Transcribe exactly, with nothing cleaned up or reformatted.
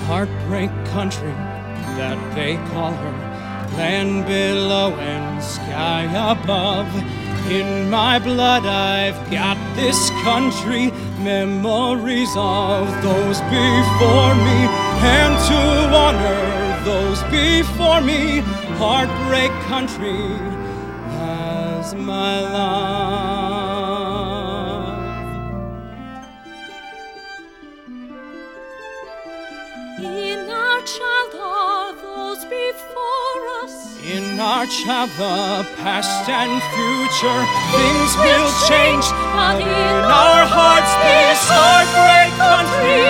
Heartbreak country that they call her, land below and sky above. In my blood I've got this country, memories of those before me, and to honor those before me, heartbreak country has my love. In our child are those before us. In our child the past and future, things will change, but in our hearts this heartbreak country